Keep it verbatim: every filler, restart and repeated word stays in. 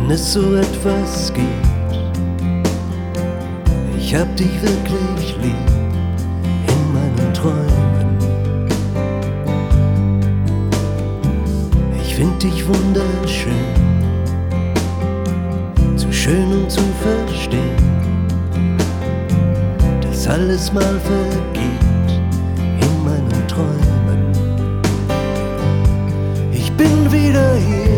wenn es so etwas gibt. Ich hab dich wirklich lieb in meinen Träumen. Ich find dich wunderschön, zu schön um zu verstehen, dass alles mal vergeht in meinen Träumen. Ich bin wieder hier